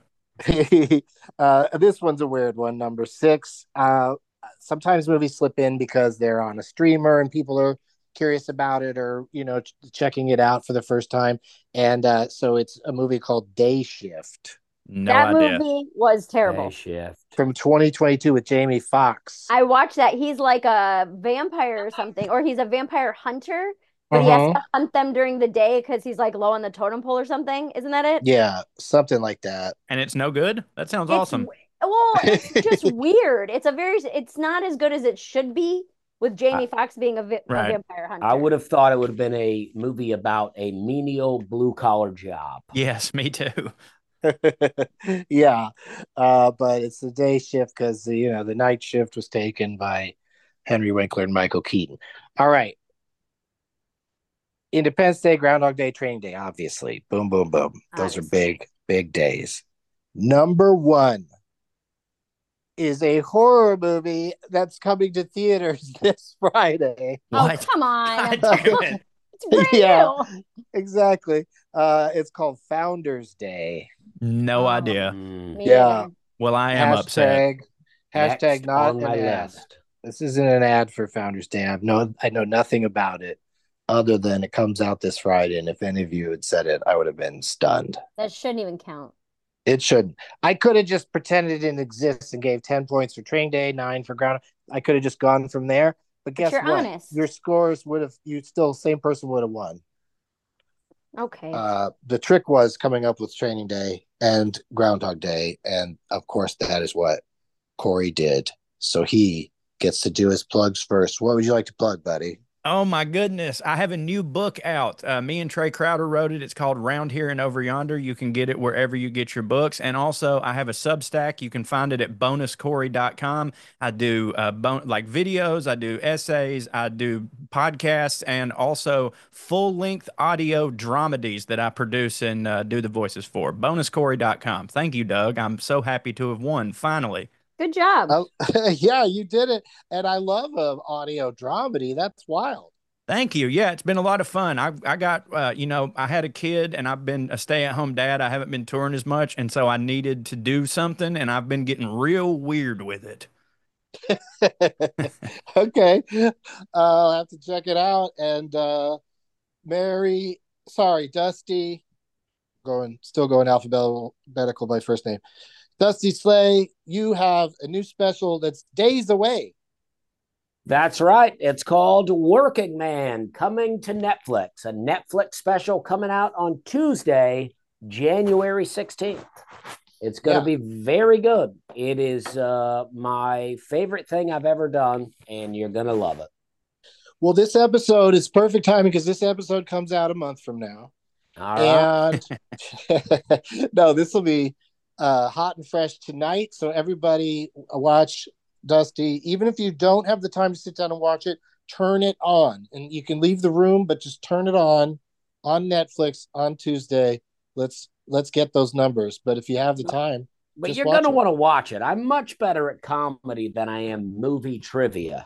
This one's a weird one. Number 6. Sometimes movies slip in because they're on a streamer and people are curious about it or, checking it out for the first time. And so it's a movie called Day Shift. No that idea. movie was terrible. Day Shift. From 2022 with Jamie Foxx. I watched that. He's like a vampire or something, or he's a vampire hunter, but he has to hunt them during the day because he's like low on the totem pole or something. Isn't that it? Yeah, something like that. And it's no good? That sounds awesome. Well, it's just weird. It's not as good as it should be with Jamie Foxx being a vampire hunter. I would have thought it would have been a movie about a menial blue-collar job. Yes, me too. Yeah, but it's the day shift because the night shift was taken by Henry Winkler and Michael Keaton. All right, Independence Day, Groundhog Day, Training Day, obviously. Boom, boom, boom. Those are big days. Number 1 is a horror movie that's coming to theaters this Friday. Oh, come on. It's brand new. Exactly. It's called Founders Day. No idea. Yeah. Well, I am upset. Hashtag not an ad. This isn't an ad for Founders Day. I know nothing about it other than it comes out this Friday. And if any of you had said it, I would have been stunned. That shouldn't even count. It shouldn't. I could have just pretended it didn't exist and gave 10 points for Training Day, 9 for Ground. I could have just gone from there. But guess what? Honest. Your scores same person would have won. Okay. The trick was coming up with Training Day and Groundhog Day. And of course, that is what Corey did. So he gets to do his plugs first. What would you like to plug, buddy? Oh my goodness. I have a new book out. Me and Trey Crowder wrote it. It's called Round Here and Over Yonder. You can get it wherever you get your books. And also, I have a Substack. You can find it at bonuscorey.com. I do like videos, I do essays, I do podcasts, and also full-length audio dramedies that I produce and do the voices for. Bonuscorey.com. Thank you, Doug. I'm so happy to have won finally. Good job. Yeah, you did it. And I love an audio dramedy. That's wild. Thank you. Yeah, it's been a lot of fun. I got, I had a kid and I've been a stay-at-home dad. I haven't been touring as much. And so I needed to do something and I've been getting real weird with it. Okay. I'll have to check it out. And Dusty, still going alphabetical by first name. Dusty Slay, you have a new special that's days away. That's right. It's called Working Man, coming to Netflix. A Netflix special coming out on Tuesday, January 16th. It's going to be very good. It is my favorite thing I've ever done, and you're going to love it. Well, this episode is perfect timing because this episode comes out a month from now. All right. And no, this will be hot and fresh tonight. So everybody watch Dusty. Even if you don't have the time to sit down and watch it, turn it on. And you can leave the room, but just turn it on Netflix on Tuesday. Let's get those numbers. But if you have the time, but you're going to want to watch it. I'm much better at comedy than I am movie trivia.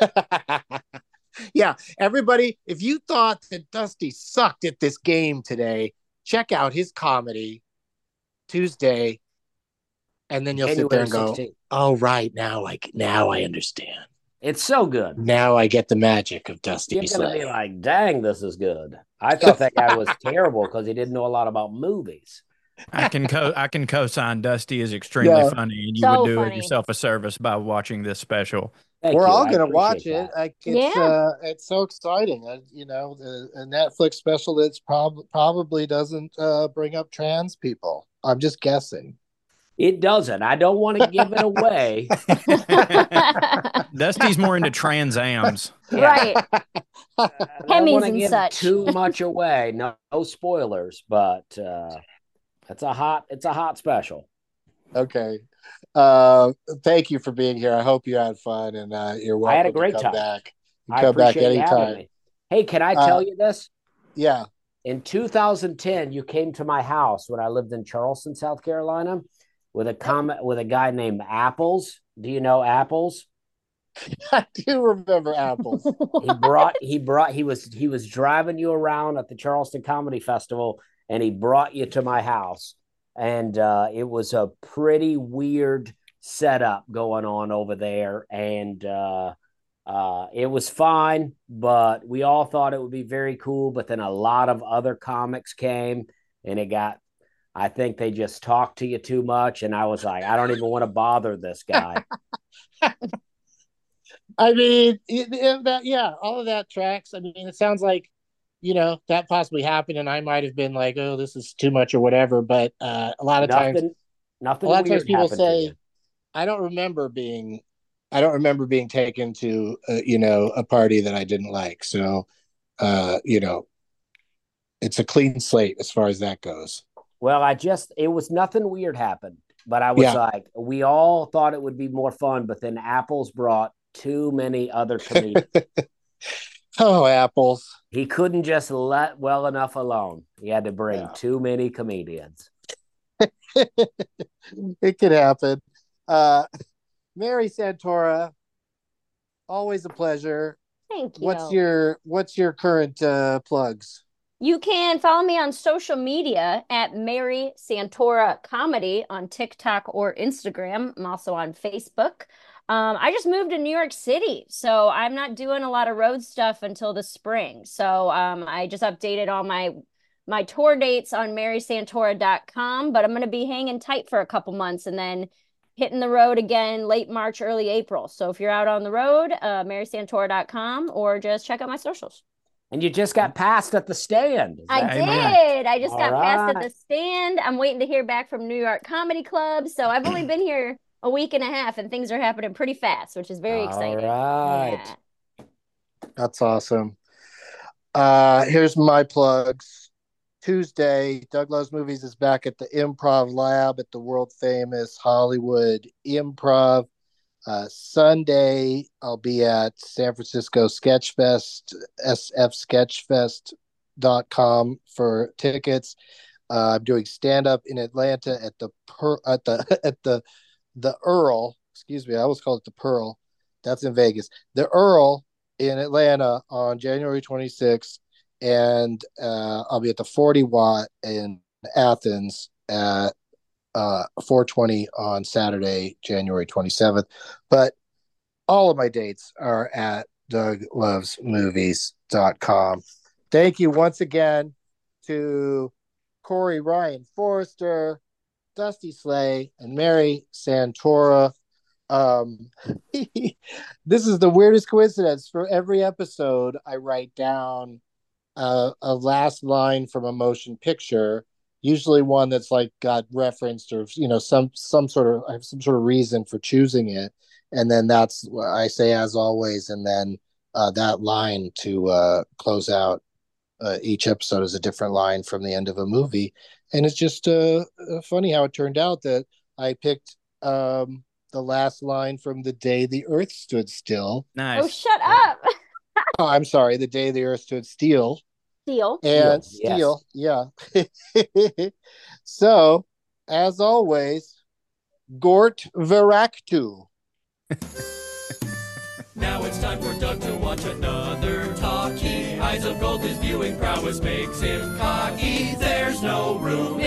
Yeah, everybody, if you thought that Dusty sucked at this game today, check out his comedy Tuesday, and then you'll January sit there and 16th. go, "Oh, right, now I understand. It's so good. Now I get the magic of Dusty." You're going to be like, "Dang, this is good." I thought that guy was terrible because he didn't know a lot about movies. I can co-sign. Dusty is extremely funny, and you would do yourself a service by watching this special. We're all going to watch it. It's so exciting. A Netflix special that's probably doesn't bring up trans people. I'm just guessing. It doesn't. I don't want to give it away. Dusty's more into Trans Ams. Right. Hemis and such. Too much away. No spoilers, but it's a hot special. Okay. Thank you for being here. I hope you had fun, and you're welcome. I had a great time. Back. I come back appreciate you having anytime. me. Hey, can I tell you this? Yeah. In 2010, you came to my house when I lived in Charleston, South Carolina, with a guy named Apples. Do you know Apples? I do remember Apples. He was driving you around at the Charleston Comedy Festival, and he brought you to my house. And it was a pretty weird setup going on over there. And it was fine, but we all thought it would be very cool. But then a lot of other comics came, and I think they just talked to you too much. And I was like, I don't even want to bother this guy. I mean, all of that tracks. I mean, it sounds like, that possibly happened, and I might have been like, "Oh, this is too much" or whatever. But a lot of times people say, "I don't remember being taken to a party that I didn't like." So, it's a clean slate as far as that goes. Well, it was nothing weird happened, but I was like, we all thought it would be more fun, but then Apples brought too many other comedians. Oh, Apples. He couldn't just let well enough alone. He had to bring too many comedians. It could happen. Mary Santora, always a pleasure. Thank you. What's your current plugs? You can follow me on social media at Mary Santora Comedy on TikTok or Instagram. I'm also on Facebook. I just moved to New York City, so I'm not doing a lot of road stuff until the spring. So I just updated all my tour dates on marysantora.com, but I'm going to be hanging tight for a couple months and then hitting the road again late March, early April. So if you're out on the road, marysantora.com, or just check out my socials. And you just got passed at the stand. I did. I just got passed at the stand. I'm waiting to hear back from New York Comedy Club. So I've only been here a week and a half, and things are happening pretty fast, which is very exciting. All right. That's awesome. Here's my plugs. Tuesday, Doug Loves Movies is back at the Improv Lab at the world famous Hollywood Improv. Sunday, I'll be at San Francisco Sketchfest, sfsketchfest.com for tickets. I'm doing stand up in Atlanta at the Earl. Excuse me, I always call it the Pearl. That's in Vegas. The Earl in Atlanta on January 26th, and I'll be at the 40 Watt in Athens at 420 on Saturday, January 27th. But all of my dates are at DougLovesMovies.com. Thank you once again to Corey Ryan Forrester, Dusty Slay, and Mary Santora. This is the weirdest coincidence. For every episode, I write down a last line from a motion picture, usually one that's like got referenced or some sort of, I have some sort of reason for choosing it, and then that's what I say as always, and then that line to close out each episode is a different line from the end of a movie. And it's just funny how it turned out that I picked the last line from The Day the Earth Stood Still. Nice. Oh, shut up. Oh, I'm sorry, The Day the Earth Stood Still. And Steel, yes. Yeah. So, as always, Gort Veraktu. Now it's time for Doug to watch another talkie. Eyes of gold, his viewing prowess makes him cocky. There's no room